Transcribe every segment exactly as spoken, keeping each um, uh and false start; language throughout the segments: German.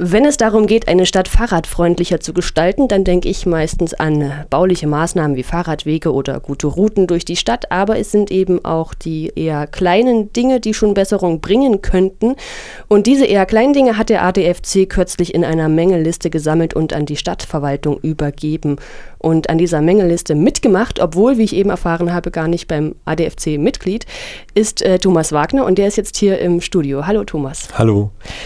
Wenn es darum geht, eine Stadt fahrradfreundlicher zu gestalten, dann denke ich meistens an bauliche Maßnahmen wie Fahrradwege oder gute Routen durch die Stadt. Aber es sind eben auch die eher kleinen Dinge, die schon Besserung bringen könnten. Und diese eher kleinen Dinge hat der A D F C kürzlich in einer Mängeliste gesammelt und an die Stadtverwaltung übergeben. Und an dieser Mängeliste mitgemacht, obwohl, wie ich eben erfahren habe, gar nicht beim A D F C Mitglied, ist äh, Thomas Wagner und der ist jetzt hier im Studio. Hallo Thomas. Hallo.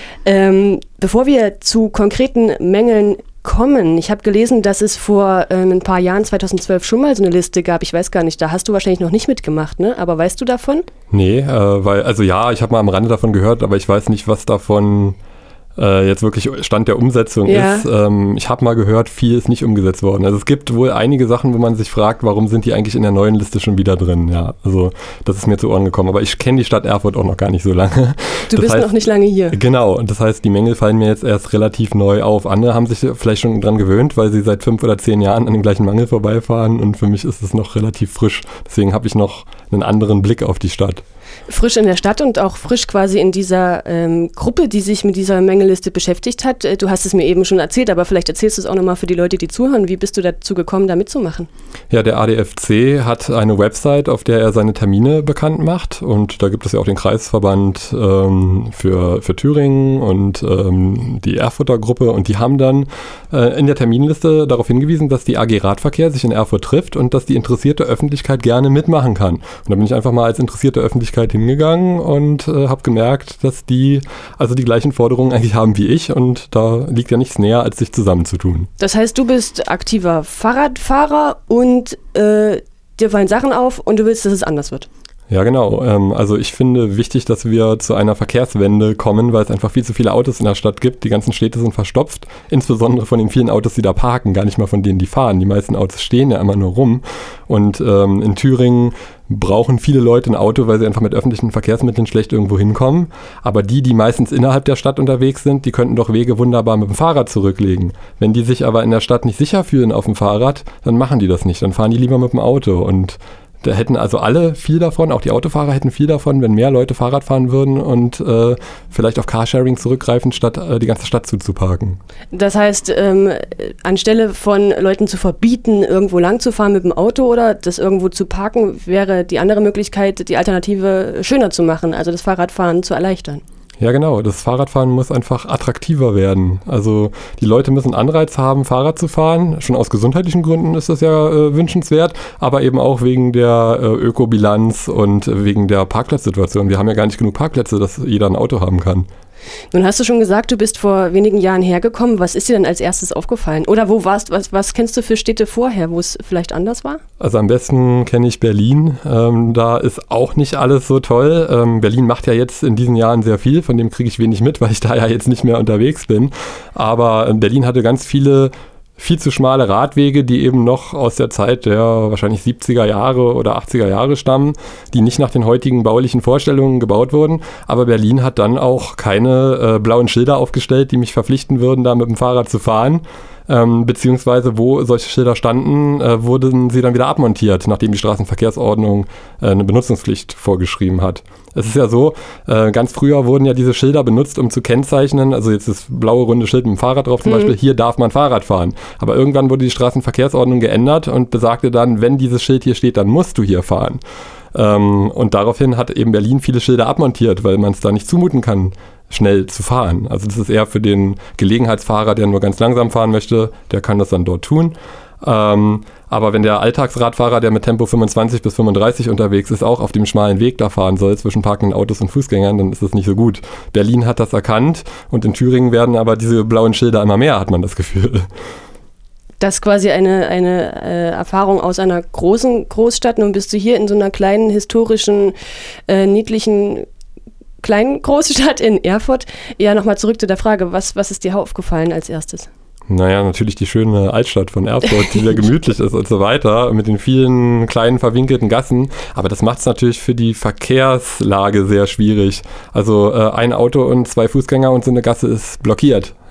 Ähm, bevor wir zu konkreten Mängeln kommen, ich habe gelesen, dass es vor ähm, ein paar Jahren, zweitausendzwölf, schon mal so eine Liste gab. Ich weiß gar nicht, da hast du wahrscheinlich noch nicht mitgemacht, ne? Aber weißt du davon? Nee, äh, weil, also ja, ich habe mal am Rande davon gehört, aber ich weiß nicht, was davon äh, jetzt wirklich Stand der Umsetzung ja. ist. Ähm, ich habe mal gehört, viel ist nicht umgesetzt worden. Also es gibt wohl einige Sachen, wo man sich fragt, warum sind die eigentlich in der neuen Liste schon wieder drin? Ja, also das ist mir zu Ohren gekommen. Aber ich kenne die Stadt Erfurt auch noch gar nicht so lange. Du das bist heißt, noch nicht lange hier. Genau, und das heißt, die Mängel fallen mir jetzt erst relativ neu auf. Andere haben sich vielleicht schon dran gewöhnt, weil sie seit fünf oder zehn Jahren an dem gleichen Mangel vorbeifahren und für mich ist es noch relativ frisch. Deswegen habe ich noch einen anderen Blick auf die Stadt. Frisch in der Stadt und auch frisch quasi in dieser ähm, Gruppe, die sich mit dieser Mängeliste beschäftigt hat. Du hast es mir eben schon erzählt, aber vielleicht erzählst du es auch nochmal für die Leute, die zuhören. Wie bist du dazu gekommen, da mitzumachen? Ja, der A D F C hat eine Website, auf der er seine Termine bekannt macht und da gibt es ja auch den Kreisverband ähm, für, für Thüringen und ähm, die Erfurter Gruppe und die haben dann äh, in der Terminliste darauf hingewiesen, dass die A G Radverkehr sich in Erfurt trifft und dass die interessierte Öffentlichkeit gerne mitmachen kann. Und da bin ich einfach mal als interessierte Öffentlichkeit hingegangen und äh, habe gemerkt, dass die also die gleichen Forderungen eigentlich haben wie ich und da liegt ja nichts näher, als sich zusammenzutun. Das heißt, du bist aktiver Fahrradfahrer und äh, dir fallen Sachen auf und du willst, dass es anders wird. Ja, genau. Ähm, also ich finde wichtig, dass wir zu einer Verkehrswende kommen, weil es einfach viel zu viele Autos in der Stadt gibt. Die ganzen Städte sind verstopft, insbesondere von den vielen Autos, die da parken, gar nicht mal von denen, die fahren. Die meisten Autos stehen ja immer nur rum. Und ähm, in Thüringen brauchen viele Leute ein Auto, weil sie einfach mit öffentlichen Verkehrsmitteln schlecht irgendwo hinkommen. Aber die, die meistens innerhalb der Stadt unterwegs sind, die könnten doch Wege wunderbar mit dem Fahrrad zurücklegen. Wenn die sich aber in der Stadt nicht sicher fühlen auf dem Fahrrad, dann machen die das nicht. Dann fahren die lieber mit dem Auto und da hätten also alle viel davon, auch die Autofahrer hätten viel davon, wenn mehr Leute Fahrrad fahren würden und äh, vielleicht auf Carsharing zurückgreifen, statt äh, die ganze Stadt zuzuparken. Das heißt, ähm, anstelle von Leuten zu verbieten, irgendwo lang zu fahren mit dem Auto oder das irgendwo zu parken, wäre die andere Möglichkeit, die Alternative schöner zu machen, also das Fahrradfahren zu erleichtern. Ja, genau. Das Fahrradfahren muss einfach attraktiver werden. Also die Leute müssen Anreiz haben, Fahrrad zu fahren. Schon aus gesundheitlichen Gründen ist das ja äh, wünschenswert, aber eben auch wegen der äh, Ökobilanz und äh, wegen der Parkplatzsituation. Wir haben ja gar nicht genug Parkplätze, dass jeder ein Auto haben kann. Nun hast du schon gesagt, du bist vor wenigen Jahren hergekommen. Was ist dir denn als erstes aufgefallen? Oder wo warst, was, was kennst du für Städte vorher, wo es vielleicht anders war? Also am besten kenne ich Berlin. Ähm, da ist auch nicht alles so toll. Ähm, Berlin macht ja jetzt in diesen Jahren sehr viel, von dem kriege ich wenig mit, weil ich da ja jetzt nicht mehr unterwegs bin. Aber äh, Berlin hatte ganz viele viel zu schmale Radwege, die eben noch aus der Zeit der wahrscheinlich siebziger Jahre oder achtziger Jahre stammen, die nicht nach den heutigen baulichen Vorstellungen gebaut wurden. Aber Berlin hat dann auch keine äh, blauen Schilder aufgestellt, die mich verpflichten würden, da mit dem Fahrrad zu fahren. Ähm, beziehungsweise wo solche Schilder standen, äh, wurden sie dann wieder abmontiert, nachdem die Straßenverkehrsordnung äh, eine Benutzungspflicht vorgeschrieben hat. Es ist ja so, äh, ganz früher wurden ja diese Schilder benutzt, um zu kennzeichnen, also jetzt das blaue runde Schild mit dem Fahrrad drauf zum mhm. Beispiel, hier darf man Fahrrad fahren. Aber irgendwann wurde die Straßenverkehrsordnung geändert und besagte dann, wenn dieses Schild hier steht, dann musst du hier fahren. Ähm, und daraufhin hat eben Berlin viele Schilder abmontiert, weil man es da nicht zumuten kann, schnell zu fahren. Also das ist eher für den Gelegenheitsfahrer, der nur ganz langsam fahren möchte, der kann das dann dort tun. Ähm, aber wenn der Alltagsradfahrer, der mit Tempo fünfundzwanzig bis fünfunddreißig unterwegs ist, auch auf dem schmalen Weg da fahren soll zwischen parkenden Autos und Fußgängern, dann ist das nicht so gut. Berlin hat das erkannt und in Thüringen werden aber diese blauen Schilder immer mehr, hat man das Gefühl. Das ist quasi eine, eine äh, Erfahrung aus einer großen Großstadt. Nun bist du hier in so einer kleinen, historischen, äh, niedlichen kleinen Großstadt in Erfurt. Ja, nochmal zurück zu der Frage, was, was ist dir aufgefallen als erstes? Naja, natürlich die schöne Altstadt von Erfurt, die sehr gemütlich ist und so weiter, mit den vielen kleinen verwinkelten Gassen. Aber das macht es natürlich für die Verkehrslage sehr schwierig. Also äh, ein Auto und zwei Fußgänger und so eine Gasse ist blockiert.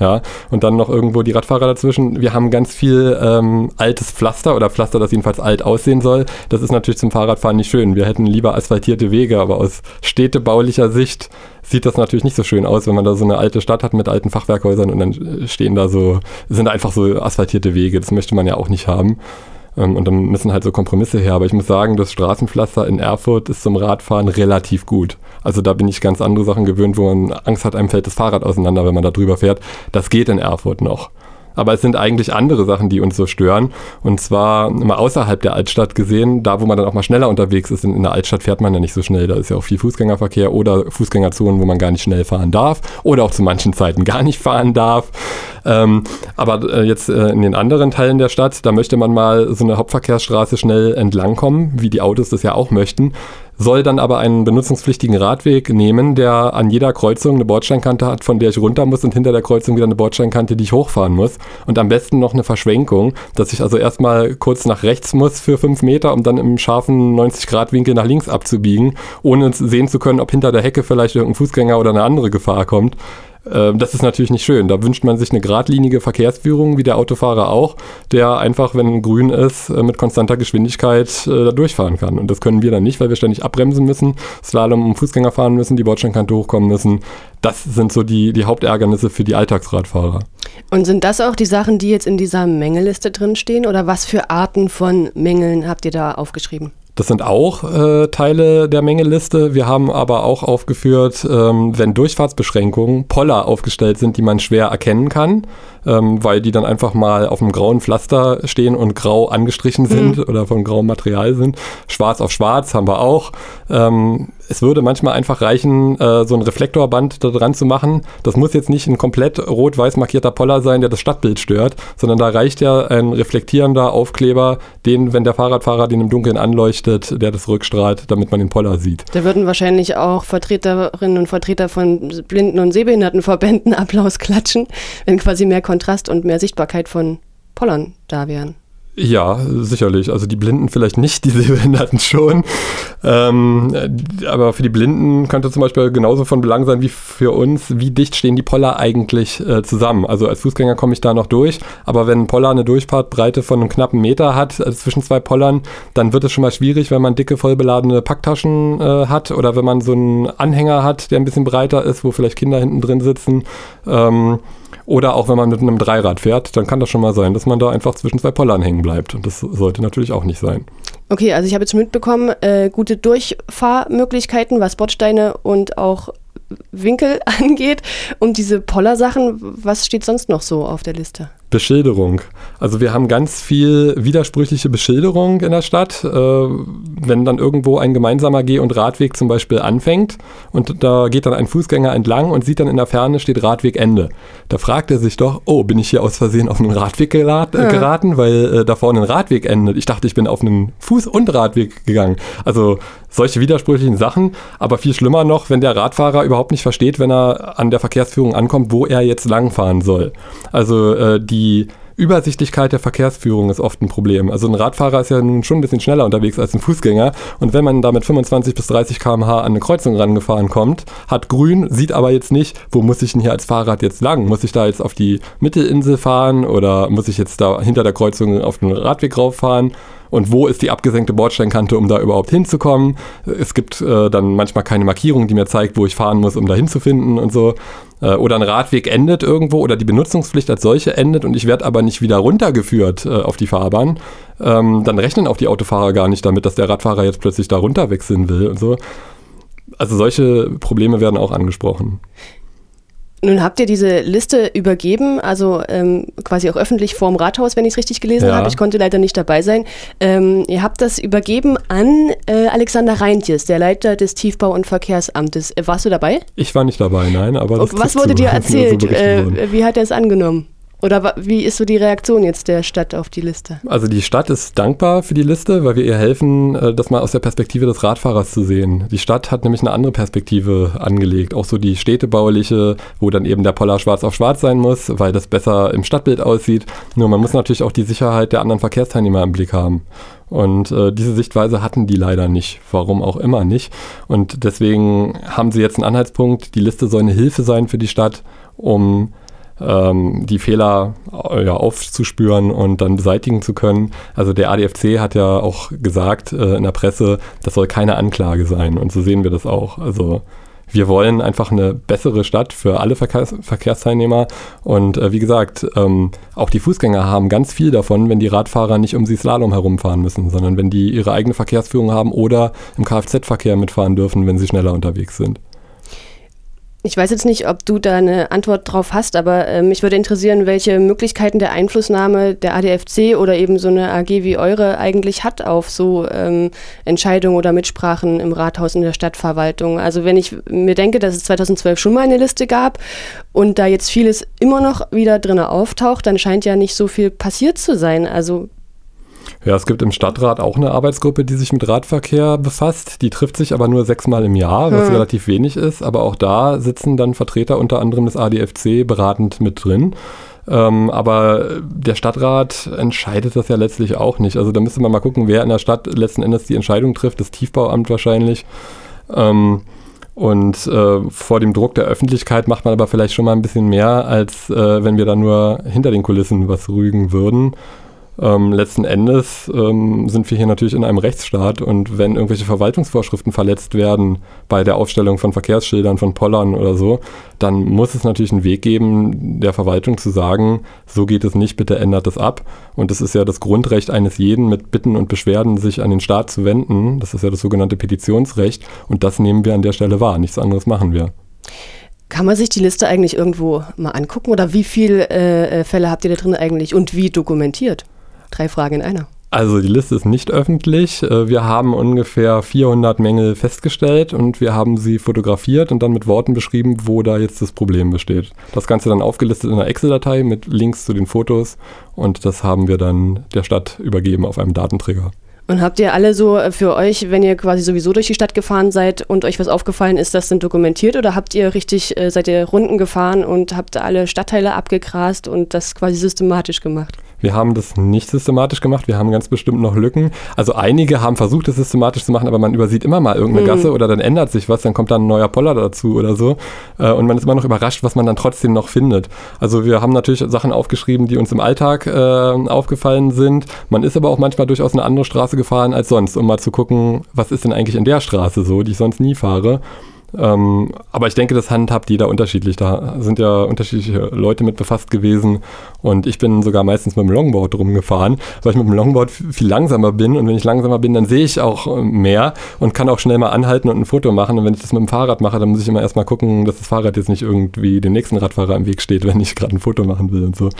Ja, und dann noch irgendwo die Radfahrer dazwischen. Wir haben ganz viel ähm, altes Pflaster oder Pflaster, das jedenfalls alt aussehen soll. Das ist natürlich zum Fahrradfahren nicht schön. Wir hätten lieber asphaltierte Wege, aber aus städtebaulicher Sicht sieht das natürlich nicht so schön aus, wenn man da so eine alte Stadt hat mit alten Fachwerkhäusern und dann stehen da so, sind da einfach so asphaltierte Wege. Das möchte man ja auch nicht haben. Und dann müssen halt so Kompromisse her. Aber ich muss sagen, das Straßenpflaster in Erfurt ist zum Radfahren relativ gut. Also da bin ich ganz andere Sachen gewöhnt, wo man Angst hat, einem fällt das Fahrrad auseinander, wenn man da drüber fährt. Das geht in Erfurt noch. Aber es sind eigentlich andere Sachen, die uns so stören. Und zwar mal außerhalb der Altstadt gesehen, da wo man dann auch mal schneller unterwegs ist. In der Altstadt fährt man ja nicht so schnell. Da ist ja auch viel Fußgängerverkehr oder Fußgängerzonen, wo man gar nicht schnell fahren darf oder auch zu manchen Zeiten gar nicht fahren darf. Ähm, aber äh, jetzt äh, in den anderen Teilen der Stadt, da möchte man mal so eine Hauptverkehrsstraße schnell entlangkommen, wie die Autos das ja auch möchten. Soll dann aber einen benutzungspflichtigen Radweg nehmen, der an jeder Kreuzung eine Bordsteinkante hat, von der ich runter muss und hinter der Kreuzung wieder eine Bordsteinkante, die ich hochfahren muss. Und am besten noch eine Verschwenkung, dass ich also erstmal kurz nach rechts muss für fünf Meter, um dann im scharfen neunzig Grad Winkel nach links abzubiegen, ohne sehen zu können, ob hinter der Hecke vielleicht irgendein Fußgänger oder eine andere Gefahr kommt. Das ist natürlich nicht schön. Da wünscht man sich eine geradlinige Verkehrsführung, wie der Autofahrer auch, der einfach, wenn grün ist, mit konstanter Geschwindigkeit äh, da durchfahren kann. Und das können wir dann nicht, weil wir ständig abbremsen müssen, Slalom um Fußgänger fahren müssen, die Bordsteinkante hochkommen müssen. Das sind so die, die Hauptärgernisse für die Alltagsradfahrer. Und sind das auch die Sachen, die jetzt in dieser Mängeliste drinstehen? Oder was für Arten von Mängeln habt ihr da aufgeschrieben? Das sind auch äh, Teile der Mängeliste. Wir haben aber auch aufgeführt, ähm, wenn Durchfahrtsbeschränkungen, Poller aufgestellt sind, die man schwer erkennen kann, ähm, weil die dann einfach mal auf einem grauen Pflaster stehen und grau angestrichen sind mhm. oder von grauem Material sind. Schwarz auf schwarz haben wir auch. Ähm, es würde manchmal einfach reichen, äh, so ein Reflektorband da dran zu machen. Das muss jetzt nicht ein komplett rot-weiß markierter Poller sein, der das Stadtbild stört, sondern da reicht ja ein reflektierender Aufkleber, den, wenn der Fahrradfahrer den im Dunkeln anleuchtet, der das rückstrahlt, damit man den Poller sieht. Da würden wahrscheinlich auch Vertreterinnen und Vertreter von Blinden- und Sehbehindertenverbänden Applaus klatschen, wenn quasi mehr Kontrast und mehr Sichtbarkeit von Pollern da wären. Ja, sicherlich. Also die Blinden vielleicht nicht, die Sehbehinderten schon. Ähm, aber für die Blinden könnte zum Beispiel genauso von Belang sein wie für uns, wie dicht stehen die Poller eigentlich äh, zusammen. Also als Fußgänger komme ich da noch durch, aber wenn ein Poller eine Durchfahrtbreite von einem knappen Meter hat, also zwischen zwei Pollern, dann wird es schon mal schwierig, wenn man dicke, vollbeladene Packtaschen äh, hat oder wenn man so einen Anhänger hat, der ein bisschen breiter ist, wo vielleicht Kinder hinten drin sitzen. Ähm, Oder auch wenn man mit einem Dreirad fährt, dann kann das schon mal sein, dass man da einfach zwischen zwei Pollern hängen bleibt. Und das sollte natürlich auch nicht sein. Okay, also ich habe jetzt mitbekommen, äh, gute Durchfahrmöglichkeiten, was Bordsteine und auch Winkel angeht. Und diese Poller-Sachen, was steht sonst noch so auf der Liste? Beschilderung. Also wir haben ganz viel widersprüchliche Beschilderung in der Stadt. Äh, wenn dann irgendwo ein gemeinsamer Geh- und Radweg zum Beispiel anfängt und da geht dann ein Fußgänger entlang und sieht dann in der Ferne steht Radwegende. Da fragt er sich doch, oh, bin ich hier aus Versehen auf einen Radweg gerat- äh, geraten, weil äh, da vorne ein Radweg endet. Ich dachte, ich bin auf einen Fuß- und Radweg gegangen. Also solche widersprüchlichen Sachen, aber viel schlimmer noch, wenn der Radfahrer überhaupt nicht versteht, wenn er an der Verkehrsführung ankommt, wo er jetzt langfahren soll. Also äh, die Die Übersichtlichkeit der Verkehrsführung ist oft ein Problem. Also ein Radfahrer ist ja nun schon ein bisschen schneller unterwegs als ein Fußgänger und wenn man da mit fünfundzwanzig bis dreißig Kilometer pro Stunde an eine Kreuzung rangefahren kommt, hat grün, sieht aber jetzt nicht, wo muss ich denn hier als Fahrrad jetzt lang? Muss ich da jetzt auf die Mittelinsel fahren oder muss ich jetzt da hinter der Kreuzung auf den Radweg rauffahren? Und wo ist die abgesenkte Bordsteinkante, um da überhaupt hinzukommen? Es gibt äh, dann manchmal keine Markierung, die mir zeigt, wo ich fahren muss, um da hinzufinden und so. Äh, oder ein Radweg endet irgendwo oder die Benutzungspflicht als solche endet und ich werde aber nicht wieder runtergeführt äh, auf die Fahrbahn. Ähm, dann rechnen auch die Autofahrer gar nicht damit, dass der Radfahrer jetzt plötzlich da runter wechseln will und so. Also solche Probleme werden auch angesprochen. Nun habt ihr diese Liste übergeben, also ähm, quasi auch öffentlich vorm Rathaus, wenn ich es richtig gelesen ja. habe. Ich konnte leider nicht dabei sein. Ähm, ihr habt das übergeben an äh, Alexander Reintjes, der Leiter des Tiefbau- und Verkehrsamtes. Äh, warst du dabei? Ich war nicht dabei, nein. Aber das was wurde dir erzählt? So äh, wie hat er es angenommen? Oder wie ist so die Reaktion jetzt der Stadt auf die Liste? Also die Stadt ist dankbar für die Liste, weil wir ihr helfen, das mal aus der Perspektive des Radfahrers zu sehen. Die Stadt hat nämlich eine andere Perspektive angelegt, auch so die städtebauliche, wo dann eben der Poller schwarz auf schwarz sein muss, weil das besser im Stadtbild aussieht. Nur man muss natürlich auch die Sicherheit der anderen Verkehrsteilnehmer im Blick haben. Und äh, diese Sichtweise hatten die leider nicht, warum auch immer nicht. Und deswegen haben sie jetzt einen Anhaltspunkt, die Liste soll eine Hilfe sein für die Stadt, um ähm, die Fehler äh, ja, aufzuspüren und dann beseitigen zu können. Also der A D F C hat ja auch gesagt äh, in der Presse, das soll keine Anklage sein und so sehen wir das auch. Also wir wollen einfach eine bessere Stadt für alle Verkehrs- Verkehrsteilnehmer und äh, wie gesagt, ähm, auch die Fußgänger haben ganz viel davon, wenn die Radfahrer nicht um sie Slalom herumfahren müssen, sondern wenn die ihre eigene Verkehrsführung haben oder im Kfz-Verkehr mitfahren dürfen, wenn sie schneller unterwegs sind. Ich weiß jetzt nicht, ob du da eine Antwort drauf hast, aber äh, mich würde interessieren, welche Möglichkeiten der Einflussnahme der A D F C oder eben so eine A G wie eure eigentlich hat auf so ähm, Entscheidungen oder Mitsprachen im Rathaus in der Stadtverwaltung. Also wenn ich mir denke, dass es zweitausendzwölf schon mal eine Liste gab und da jetzt vieles immer noch wieder drin auftaucht, dann scheint ja nicht so viel passiert zu sein. Also Ja, es gibt im Stadtrat auch eine Arbeitsgruppe, die sich mit Radverkehr befasst. Die trifft sich aber nur sechsmal im Jahr, was hm. relativ wenig ist. Aber auch da sitzen dann Vertreter unter anderem des A D F C beratend mit drin. Ähm, aber der Stadtrat entscheidet das ja letztlich auch nicht. Also da müsste man mal gucken, wer in der Stadt letzten Endes die Entscheidung trifft. Das Tiefbauamt wahrscheinlich. Ähm, Und äh, vor dem Druck der Öffentlichkeit macht man aber vielleicht schon mal ein bisschen mehr, als äh, wenn wir da nur hinter den Kulissen was rügen würden. Ähm, letzten Endes ähm, sind wir hier natürlich in einem Rechtsstaat und wenn irgendwelche Verwaltungsvorschriften verletzt werden bei der Aufstellung von Verkehrsschildern, von Pollern oder so, dann muss es natürlich einen Weg geben, der Verwaltung zu sagen, so geht es nicht, bitte ändert es ab. Und das ist ja das Grundrecht eines jeden, mit Bitten und Beschwerden sich an den Staat zu wenden. Das ist ja das sogenannte Petitionsrecht und das nehmen wir an der Stelle wahr. Nichts anderes machen wir. Kann man sich die Liste eigentlich irgendwo mal angucken oder wie viele äh, Fälle habt ihr da drin eigentlich und wie dokumentiert? Drei Fragen in einer. Also die Liste ist nicht öffentlich. Wir haben ungefähr vierhundert Mängel festgestellt und wir haben sie fotografiert und dann mit Worten beschrieben, wo da jetzt das Problem besteht. Das Ganze dann aufgelistet in einer Excel-Datei mit Links zu den Fotos und das haben wir dann der Stadt übergeben auf einem Datenträger. Und habt ihr alle so für euch, wenn ihr quasi sowieso durch die Stadt gefahren seid und euch was aufgefallen ist, das dann dokumentiert oder habt ihr richtig, äh, seid ihr Runden gefahren und habt alle Stadtteile abgegrast und das quasi systematisch gemacht? Wir haben das nicht systematisch gemacht, wir haben ganz bestimmt noch Lücken. Also einige haben versucht, das systematisch zu machen, aber man übersieht immer mal irgendeine hm. Gasse oder dann ändert sich was, dann kommt dann ein neuer Poller dazu oder so. Und man ist immer noch überrascht, was man dann trotzdem noch findet. Also wir haben natürlich Sachen aufgeschrieben, die uns im Alltag äh, aufgefallen sind. Man ist aber auch manchmal durchaus eine andere Straße gefahren als sonst, um mal zu gucken, was ist denn eigentlich in der Straße so, die ich sonst nie fahre. Ähm, aber ich denke, das handhabt jeder unterschiedlich. Da sind ja unterschiedliche Leute mit befasst gewesen und ich bin sogar meistens mit dem Longboard rumgefahren, weil ich mit dem Longboard viel langsamer bin und wenn ich langsamer bin, dann sehe ich auch mehr und kann auch schnell mal anhalten und ein Foto machen und wenn ich das mit dem Fahrrad mache, dann muss ich immer erstmal gucken, dass das Fahrrad jetzt nicht irgendwie dem nächsten Radfahrer im Weg steht, wenn ich gerade ein Foto machen will und so.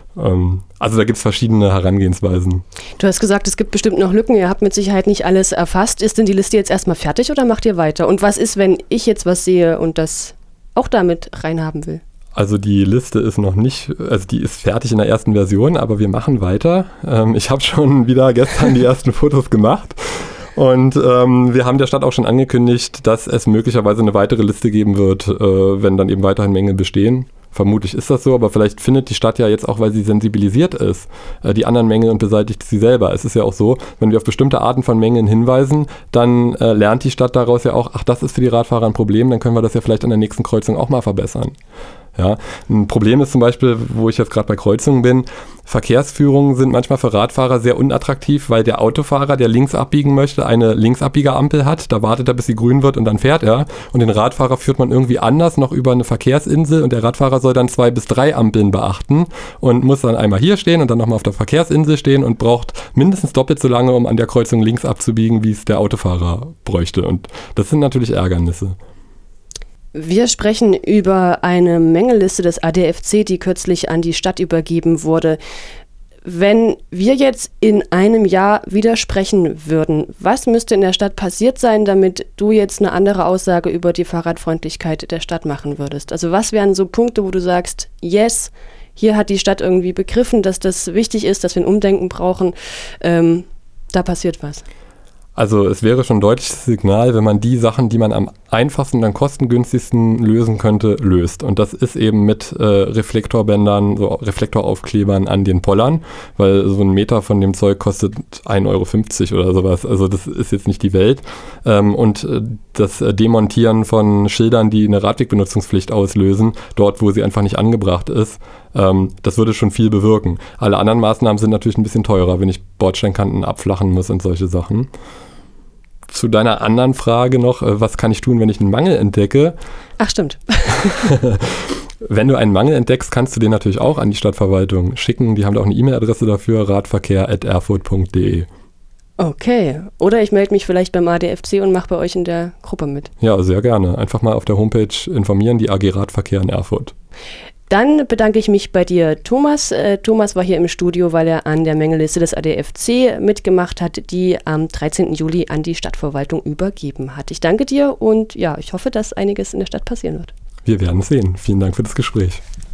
Also da gibt es verschiedene Herangehensweisen. Du hast gesagt, es gibt bestimmt noch Lücken. Ihr habt mit Sicherheit nicht alles erfasst. Ist denn die Liste jetzt erstmal fertig oder macht ihr weiter? Und was ist, wenn ich jetzt was sehe und das auch damit reinhaben will? Also die Liste ist noch nicht, also die ist fertig in der ersten Version, aber wir machen weiter. Ich habe schon wieder gestern die ersten Fotos gemacht. Und ähm, wir haben der Stadt auch schon angekündigt, dass es möglicherweise eine weitere Liste geben wird, äh, wenn dann eben weiterhin Mängel bestehen. Vermutlich ist das so, aber vielleicht findet die Stadt ja jetzt auch, weil sie sensibilisiert ist, äh, die anderen Mängel und beseitigt sie selber. Es ist ja auch so, wenn wir auf bestimmte Arten von Mängeln hinweisen, dann äh, lernt die Stadt daraus ja auch, ach, das ist für die Radfahrer ein Problem, dann können wir das ja vielleicht an der nächsten Kreuzung auch mal verbessern. Ja, ein Problem ist zum Beispiel, wo ich jetzt gerade bei Kreuzungen bin, Verkehrsführungen sind manchmal für Radfahrer sehr unattraktiv, weil der Autofahrer, der links abbiegen möchte, eine Linksabbieger-Ampel hat, da wartet er, bis sie grün wird und dann fährt er und den Radfahrer führt man irgendwie anders noch über eine Verkehrsinsel und der Radfahrer soll dann zwei bis drei Ampeln beachten und muss dann einmal hier stehen und dann nochmal auf der Verkehrsinsel stehen und braucht mindestens doppelt so lange, um an der Kreuzung links abzubiegen, wie es der Autofahrer bräuchte und das sind natürlich Ärgernisse. Wir sprechen über eine Mängelliste des A D F C, die kürzlich an die Stadt übergeben wurde. Wenn wir jetzt in einem Jahr wieder sprechen würden, was müsste in der Stadt passiert sein, damit du jetzt eine andere Aussage über die Fahrradfreundlichkeit der Stadt machen würdest? Also was wären so Punkte, wo du sagst, yes, hier hat die Stadt irgendwie begriffen, dass das wichtig ist, dass wir ein Umdenken brauchen, ähm, da passiert was. Also es wäre schon ein deutliches Signal, wenn man die Sachen, die man am einfachsten und am kostengünstigsten lösen könnte, löst. Und das ist eben mit äh, Reflektorbändern, so Reflektoraufklebern an den Pollern, weil so ein Meter von dem Zeug kostet ein Euro fünfzig oder sowas. Also das ist jetzt nicht die Welt. Ähm, und äh, das äh, Demontieren von Schildern, die eine Radwegbenutzungspflicht auslösen, dort, wo sie einfach nicht angebracht ist, ähm, das würde schon viel bewirken. Alle anderen Maßnahmen sind natürlich ein bisschen teurer, wenn ich Bordsteinkanten abflachen muss und solche Sachen. Zu deiner anderen Frage noch, was kann ich tun, wenn ich einen Mangel entdecke? Ach, stimmt. Wenn du einen Mangel entdeckst, kannst du den natürlich auch an die Stadtverwaltung schicken. Die haben da auch eine E-Mail-Adresse dafür, radverkehr at erfurt punkt de. Okay. Oder ich melde mich vielleicht beim A D F C und mache bei euch in der Gruppe mit. Ja, sehr gerne. Einfach mal auf der Homepage informieren, die A G Radverkehr in Erfurt. Dann bedanke ich mich bei dir, Thomas. Äh, Thomas war hier im Studio, weil er an der Mängelliste des A D F C mitgemacht hat, die am dreizehnten Juli an die Stadtverwaltung übergeben hat. Ich danke dir und ja, ich hoffe, dass einiges in der Stadt passieren wird. Wir werden es sehen. Vielen Dank für das Gespräch.